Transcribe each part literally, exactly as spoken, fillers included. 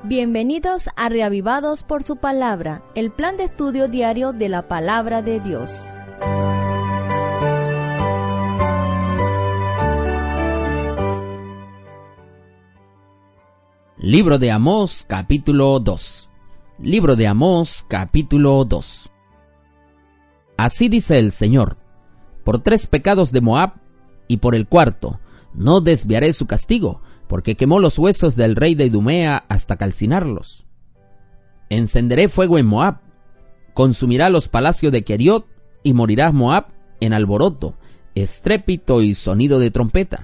Bienvenidos a Reavivados por su Palabra, el plan de estudio diario de la Palabra de Dios. Libro de Amós, capítulo dos. Libro de Amós, capítulo dos. Así dice el Señor: por tres pecados de Moab, y por el cuarto, no desviaré su castigo, porque quemó los huesos del rey de Idumea hasta calcinarlos. Encenderé fuego en Moab, consumirá los palacios de Keriot, y morirá Moab en alboroto, estrépito y sonido de trompeta.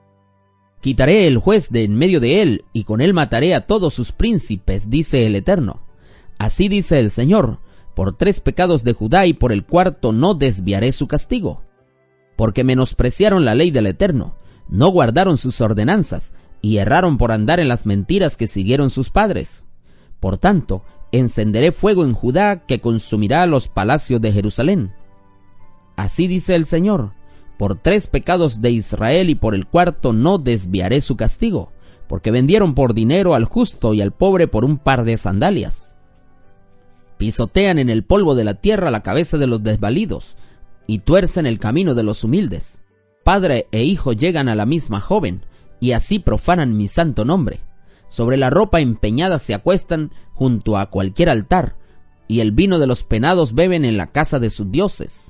Quitaré el juez de en medio de él, y con él mataré a todos sus príncipes, dice el Eterno. Así dice el Señor: por tres pecados de Judá y por el cuarto no desviaré su castigo. Porque menospreciaron la ley del Eterno, no guardaron sus ordenanzas, y erraron por andar en las mentiras que siguieron sus padres. Por tanto, encenderé fuego en Judá que consumirá los palacios de Jerusalén. Así dice el Señor: por tres pecados de Israel y por el cuarto no desviaré su castigo, porque vendieron por dinero al justo y al pobre por un par de sandalias. Pisotean en el polvo de la tierra la cabeza de los desvalidos, y tuercen el camino de los humildes. Padre e hijo llegan a la misma joven, y así profanan mi santo nombre. Sobre la ropa empeñada se acuestan junto a cualquier altar, y el vino de los penados beben en la casa de sus dioses.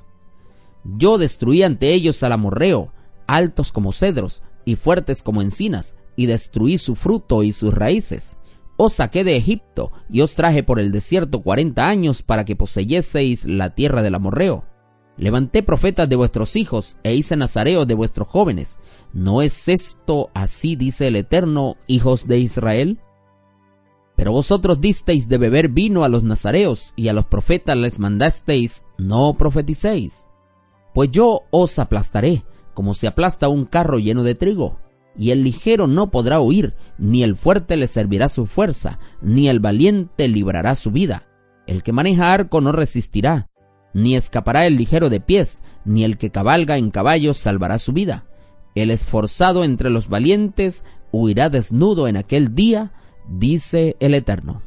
Yo destruí ante ellos al amorreo, altos como cedros y fuertes como encinas, y destruí su fruto y sus raíces. Os saqué de Egipto, y os traje por el desierto cuarenta años para que poseyeseis la tierra del amorreo. Levanté profetas de vuestros hijos, e hice nazareos de vuestros jóvenes. ¿No es esto así dice el Eterno, hijos de Israel? Pero vosotros disteis de beber vino a los nazareos, y a los profetas les mandasteis: no profeticéis. Pues yo os aplastaré, como se aplasta un carro lleno de trigo, y el ligero no podrá huir, ni el fuerte le servirá su fuerza, ni el valiente librará su vida. El que maneja arco no resistirá, ni escapará el ligero de pies, ni el que cabalga en caballos salvará su vida. El esforzado entre los valientes huirá desnudo en aquel día, dice el Eterno.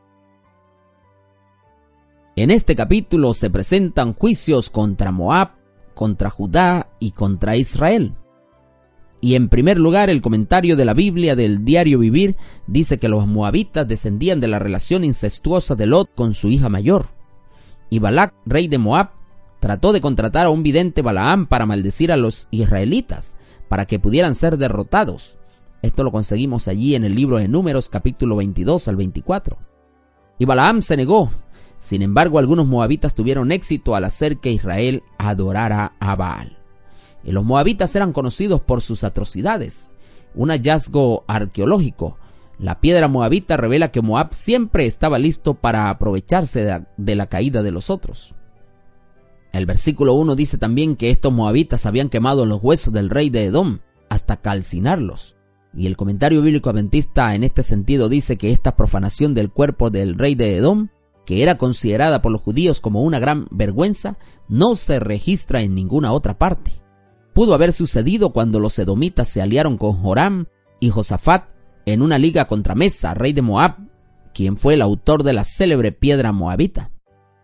En este capítulo se presentan juicios contra Moab, contra Judá y contra Israel. Y en primer lugar, el comentario de la Biblia del Diario Vivir dice que los moabitas descendían de la relación incestuosa de Lot con su hija mayor. Y Balac, rey de Moab, trató de contratar a un vidente Balaam para maldecir a los israelitas, para que pudieran ser derrotados. Esto lo conseguimos allí en el libro de Números, capítulo veintidós al veinticuatro. Y Balaam se negó. Sin embargo, algunos moabitas tuvieron éxito al hacer que Israel adorara a Baal. Y los moabitas eran conocidos por sus atrocidades. Un hallazgo arqueológico: la piedra moabita revela que Moab siempre estaba listo para aprovecharse de la, de la caída de los otros. El versículo uno dice también que estos moabitas habían quemado los huesos del rey de Edom hasta calcinarlos. Y el comentario bíblico adventista en este sentido dice que esta profanación del cuerpo del rey de Edom, que era considerada por los judíos como una gran vergüenza, no se registra en ninguna otra parte. Pudo haber sucedido cuando los edomitas se aliaron con Joram y Josafat en una liga contra Mesa, rey de Moab, quien fue el autor de la célebre piedra moabita.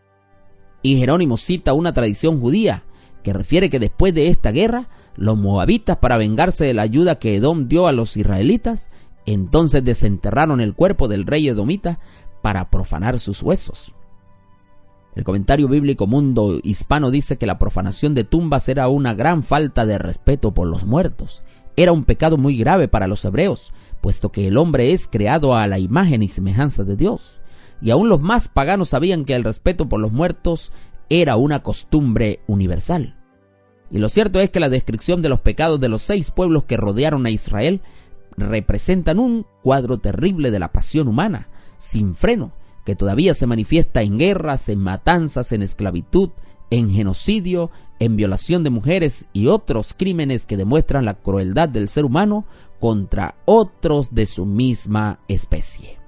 Y Jerónimo cita una tradición judía que refiere que después de esta guerra, los moabitas, para vengarse de la ayuda que Edom dio a los israelitas, entonces desenterraron el cuerpo del rey edomita para profanar sus huesos. El comentario bíblico Mundo Hispano dice que la profanación de tumbas era una gran falta de respeto por los muertos. Era un pecado muy grave para los hebreos, puesto que el hombre es creado a la imagen y semejanza de Dios. Y aún los más paganos sabían que el respeto por los muertos era una costumbre universal. Y lo cierto es que la descripción de los pecados de los seis pueblos que rodearon a Israel representan un cuadro terrible de la pasión humana, sin freno, que todavía se manifiesta en guerras, en matanzas, en esclavitud, en genocidio, en violación de mujeres y otros crímenes que demuestran la crueldad del ser humano contra otros de su misma especie.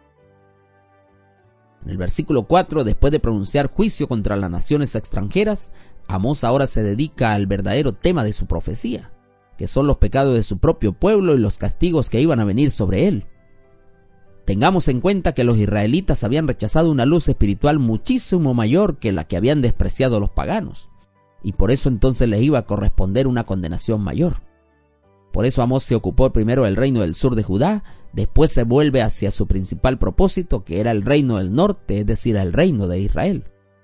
En el versículo cuatro, después de pronunciar juicio contra las naciones extranjeras, Amós ahora se dedica al verdadero tema de su profecía, que son los pecados de su propio pueblo y los castigos que iban a venir sobre él. Tengamos en cuenta que los israelitas habían rechazado una luz espiritual muchísimo mayor que la que habían despreciado los paganos, y por eso entonces les iba a corresponder una condenación mayor. Por eso Amós se ocupó primero del reino del sur de Judá, después se vuelve hacia su principal propósito, que era el reino del norte, es decir, el reino de Israel.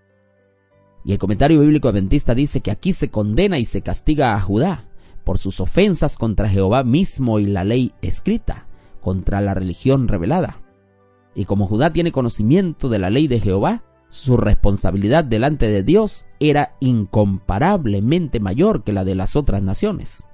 Y el comentario bíblico adventista dice que aquí se condena y se castiga a Judá por sus ofensas contra Jehová mismo y la ley escrita, contra la religión revelada. Y como Judá tiene conocimiento de la ley de Jehová, su responsabilidad delante de Dios era incomparablemente mayor que la de las otras naciones.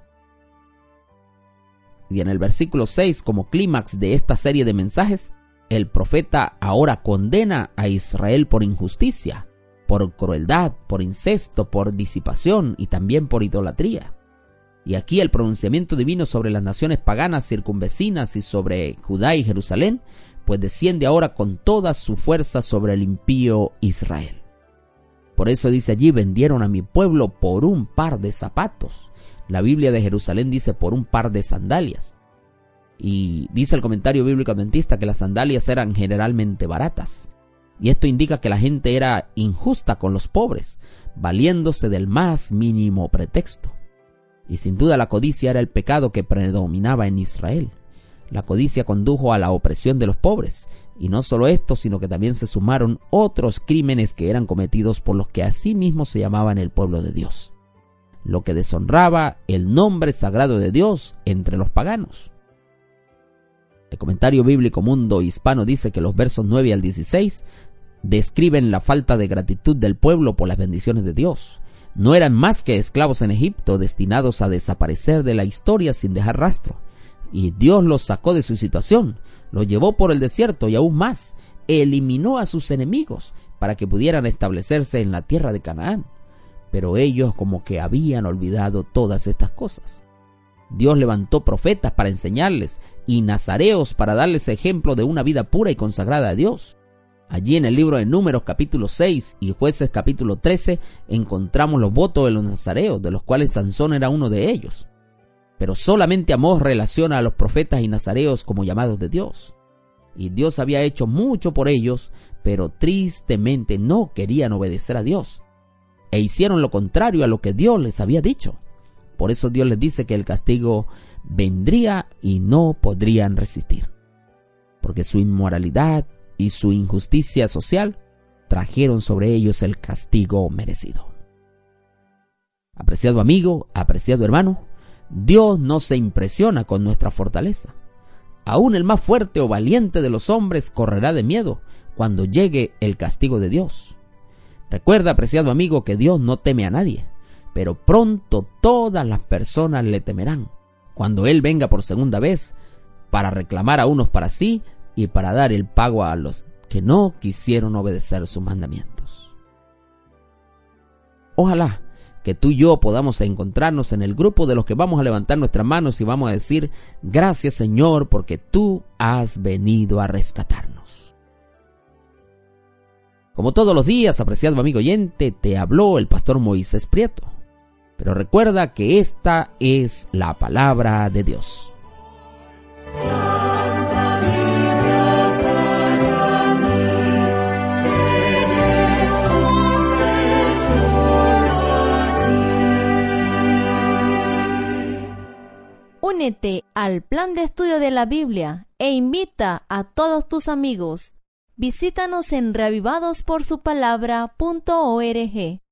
Y en el versículo seis, como clímax de esta serie de mensajes, el profeta ahora condena a Israel por injusticia, por crueldad, por incesto, por disipación y también por idolatría. Y aquí el pronunciamiento divino sobre las naciones paganas circunvecinas y sobre Judá y Jerusalén, pues desciende ahora con toda su fuerza sobre el impío Israel. Por eso dice allí, vendieron a mi pueblo por un par de zapatos. La Biblia de Jerusalén dice por un par de sandalias. Y dice el comentario bíblico adventista que las sandalias eran generalmente baratas. Y esto indica que la gente era injusta con los pobres, valiéndose del más mínimo pretexto. Y sin duda la codicia era el pecado que predominaba en Israel. La codicia condujo a la opresión de los pobres, y no solo esto, sino que también se sumaron otros crímenes que eran cometidos por los que asimismo se llamaban el pueblo de Dios, lo que deshonraba el nombre sagrado de Dios entre los paganos. El comentario bíblico Mundo Hispano dice que los versos nueve al dieciséis describen la falta de gratitud del pueblo por las bendiciones de Dios. No eran más que esclavos en Egipto, destinados a desaparecer de la historia sin dejar rastro. Y Dios los sacó de su situación, los llevó por el desierto y aún más, eliminó a sus enemigos para que pudieran establecerse en la tierra de Canaán. Pero ellos como que habían olvidado todas estas cosas. Dios levantó profetas para enseñarles y nazareos para darles ejemplo de una vida pura y consagrada a Dios. Allí en el libro de Números capítulo seis y Jueces capítulo trece encontramos los votos de los nazareos, de los cuales Sansón era uno de ellos. Pero solamente Amós relaciona a los profetas y nazareos como llamados de Dios. Y Dios había hecho mucho por ellos, pero tristemente no querían obedecer a Dios. E hicieron lo contrario a lo que Dios les había dicho. Por eso Dios les dice que el castigo vendría y no podrían resistir. Porque su inmoralidad y su injusticia social trajeron sobre ellos el castigo merecido. Apreciado amigo, apreciado hermano, Dios no se impresiona con nuestra fortaleza. Aún el más fuerte o valiente de los hombres correrá de miedo cuando llegue el castigo de Dios. Recuerda, apreciado amigo, que Dios no teme a nadie, pero pronto todas las personas le temerán cuando Él venga por segunda vez para reclamar a unos para sí y para dar el pago a los que no quisieron obedecer sus mandamientos. Ojalá que tú y yo podamos encontrarnos en el grupo de los que vamos a levantar nuestras manos y vamos a decir: gracias, Señor, porque tú has venido a rescatarnos. Como todos los días, apreciado amigo oyente, te habló el pastor Moisés Prieto. Pero recuerda que esta es la palabra de Dios. Únete al plan de estudio de la Biblia e invita a todos tus amigos. Visítanos en reavivados por su palabra punto org.